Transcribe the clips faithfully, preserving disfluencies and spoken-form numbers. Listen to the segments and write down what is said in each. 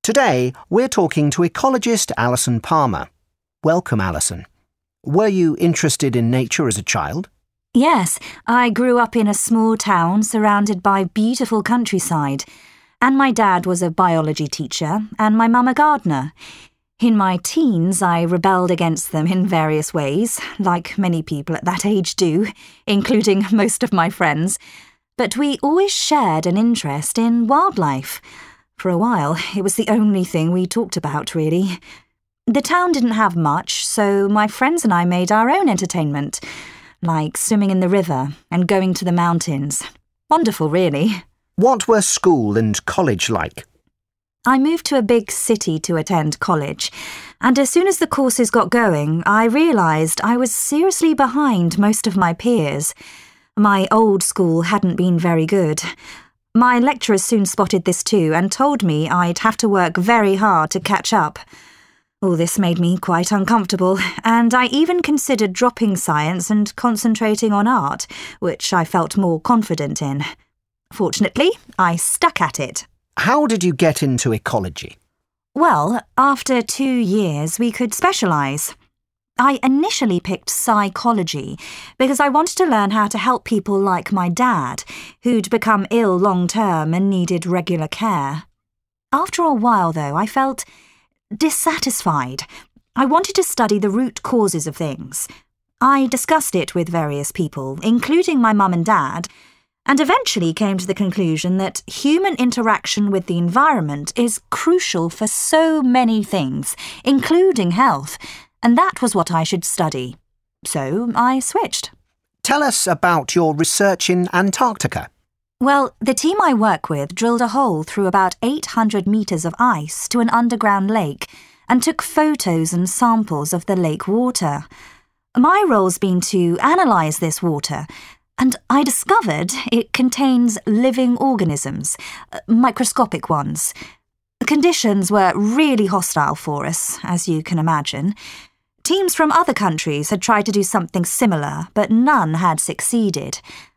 Today, we're talking to ecologist Alison Palmer. Welcome, Alison. Were you interested in nature as a child? Yes, I grew up in a small town surrounded by beautiful countryside, and my dad was a biology teacher and my mum a gardener. In my teens, I rebelled against them in various ways, like many people at that age do, including most of my friends. But we always shared an interest in wildlife. For a while, it was the only thing we talked about, really. The town didn't have much, so my friends and I made our own entertainment, like swimming in the river and going to the mountains. Wonderful, really. What were school and college like? I moved to a big city to attend college, and as soon as the courses got going, I realised I was seriously behind most of my peers. My old school hadn't been very good. My lecturers soon spotted this too and told me I'd have to work very hard to catch up. All this made me quite uncomfortable, and I even considered dropping science and concentrating on art, which I felt more confident in. Fortunately, I stuck at it. How did you get into ecology? Well, after two years, we could specialise. I initially picked psychology because I wanted to learn how to help people like my dad, who'd become ill long-term and needed regular care. After a while, though, I felt dissatisfied. I wanted to study the root causes of things. I discussed it with various people, including my mum and dad, and eventually came to the conclusion that human interaction with the environment is crucial for so many things, including health, and that was what I should study. So I switched. Tell us about your research in Antarctica. Well, the team I work with drilled a hole through about eight hundred metres of ice to an underground lake and took photos and samples of the lake water. My role's been to analyse this water, and I discovered it contains living organisms, microscopic ones. The conditions were really hostile for us, as you can imagine. Teams from other countries had tried to do something similar, but none had succeeded.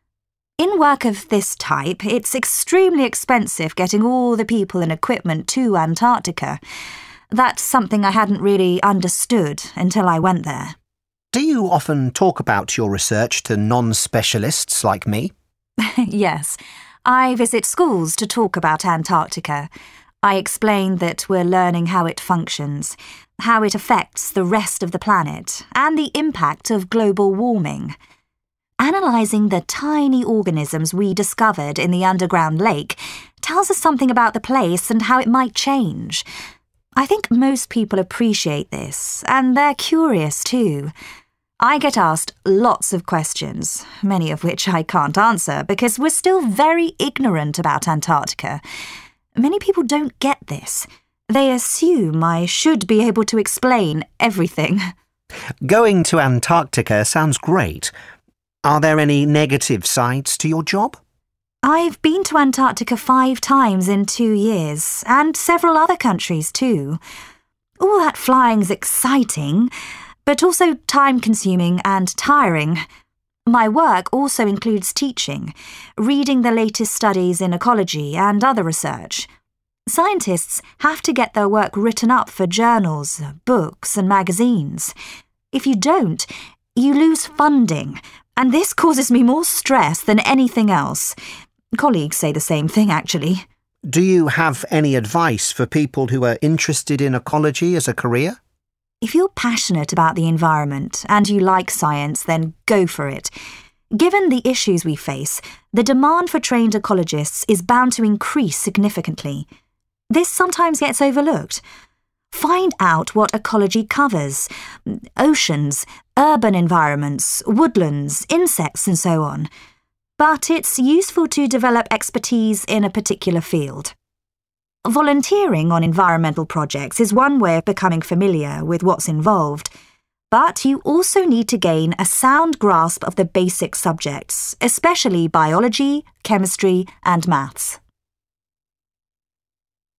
In work of this type, it's extremely expensive getting all the people and equipment to Antarctica. That's something I hadn't really understood until I went there. Do you often talk about your research to non-specialists like me? Yes. I visit schools to talk about Antarctica. I explain that we're learning how it functions, how it affects the rest of the planet, and the impact of global warming. Analysing the tiny organisms we discovered in the underground lake tells us something about the place and how it might change. I think most people appreciate this, and they're curious too. I get asked lots of questions, many of which I can't answer because we're still very ignorant about Antarctica. Many people don't get this. They assume I should be able to explain everything. Going to Antarctica sounds great. Are there any negative sides to your job? I've been to Antarctica five times in two years, and several other countries too. All that flying's exciting, but also time-consuming and tiring. My work also includes teaching, reading the latest studies in ecology and other research. Scientists have to get their work written up for journals, books and magazines. If you don't, you lose funding, and this causes me more stress than anything else. Colleagues say the same thing, actually. Do you have any advice for people who are interested in ecology as a career? If you're passionate about the environment and you like science, then go for it. Given the issues we face, the demand for trained ecologists is bound to increase significantly. This sometimes gets overlooked. Find out what ecology covers: oceans, urban environments, woodlands, insects and so on. But it's useful to develop expertise in a particular field. Volunteering on environmental projects is one way of becoming familiar with what's involved, but you also need to gain a sound grasp of the basic subjects, especially biology, chemistry and maths.